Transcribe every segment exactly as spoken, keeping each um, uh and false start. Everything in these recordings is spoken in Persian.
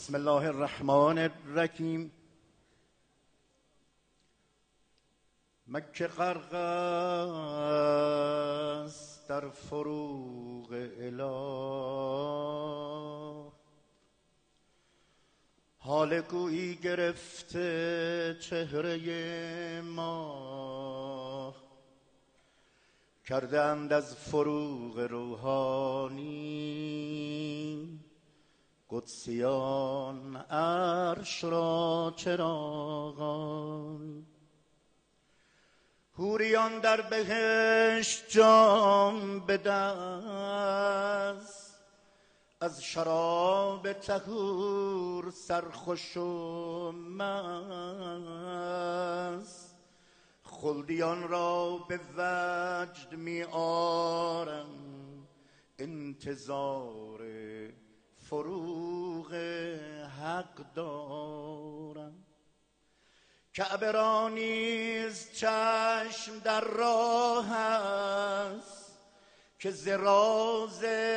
بسم الله الرحمن الرحیم. مکه غرق است در فروغ اله، حال گویی گرفته چهره ما، کردند از فروغ روحانی قدسیان عرش را چراغان. حوریان در بهشت جام به دست، از شراب طهور سرخوش و مست، خلدیان را به وجد می آرم انتظار فروغ حق دارم. کعبه را نیز چشم در راه است، که ز راز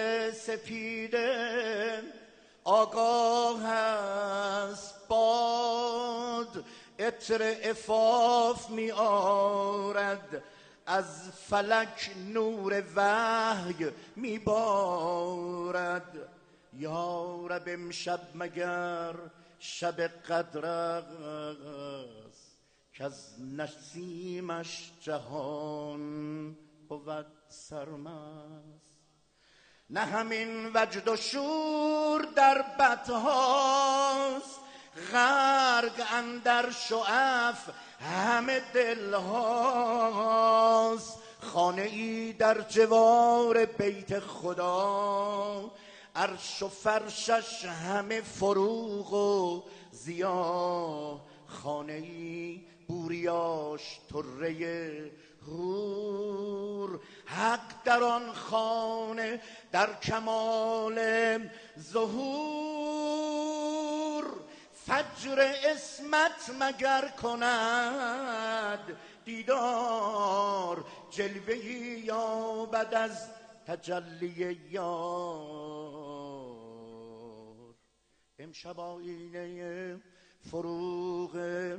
سپیده آگاه است. باد عطر عفاف می آرد، از فلک نور وحی می بارد. یا رب امشب مگر شب قدر است، که از نسیمش جهان بود سرمست. نه همین وجد و شور در بدهاست، غرق اندر شعف همه دلهاست. خانه ای در جوار بیت خدا، عرش و فرشش همه فروغ و ضیا. خانه ای بوریاش طره حور، حق در آن خانه در کمال ظهور. فجر اسمت مگر کند دیدار، جلوه‌ای یابد از تجلی یار. امشب آیینه فروغ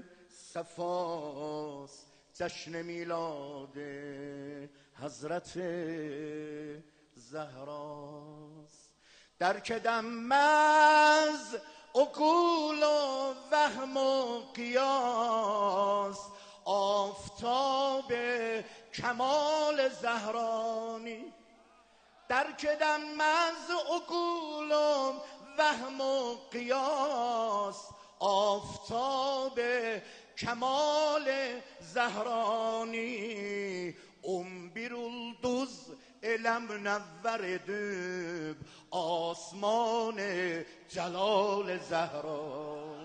صفاست، جشن میلاد حضرت زهراست. در کدم از عقول و وهم و قیاس، آفتاب کمال زهرانی. در کدم از عقول و وهم و قیاس، آفتاب کمال زهرانی. انبر الدز الم نور دب، آسمان جلال زهرا.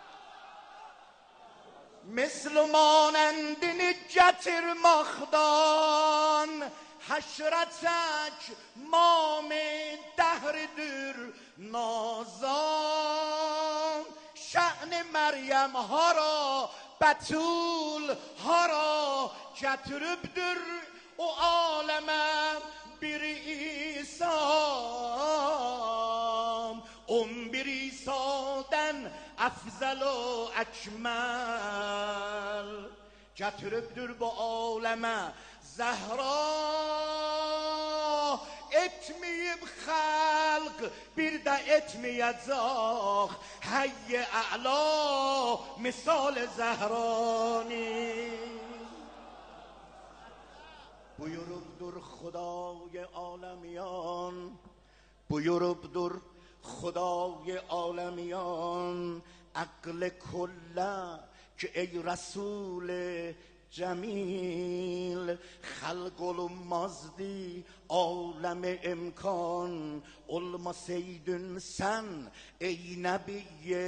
مثل مانند نجتر مخدان، حشرتک مام دهردر نازان. شأن مریم ها را بطول ها را جتربدر، و عالمم بر ایسام. ام بر ایسادن افضل و اکمل، جتربدر با عالمه زهرا. اتمی خلق برده اتمی ازاخ، حی اعلا مثال زهرانی. بویرب در خدای عالمیان، بویرب در خدای عالمیان. عقل کله که ای رسول جمیل، خلق المازدی عالم امکان. علم سیدن سن ای نبی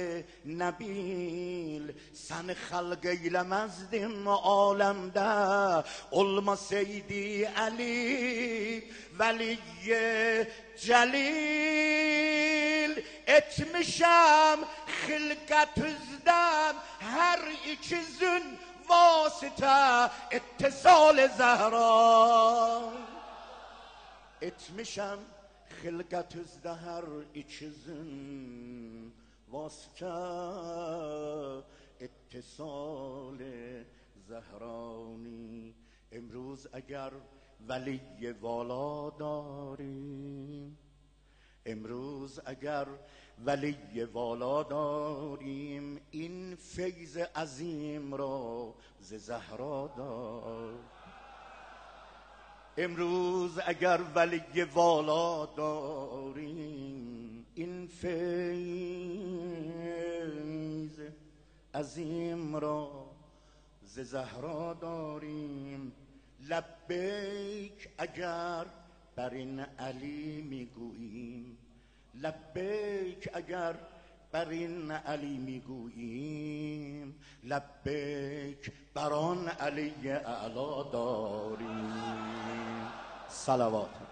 نبیل، سن خلق ایلمزدین عالم ده. علم سیدی علی ولی جلیل. اتمشم خلقت ازدم هر ایچیزن واسطه اتصال زهرا. etmişem خلقت از هر چیزن ماست که اتصال زهرانی. امروز اگر ولی والا داریم، امروز اگر ولی والا داریم، این فیض عظیم را ز زهرا دار. امروز اگر ولی والا داریم، این فیض عظیم را ز زهرا داریم. لبیک اگر بر این علی میگوییم، لبیک اگر بر این علی میگوییم، لبیک بر آن علی اعلا داریم. صلوات.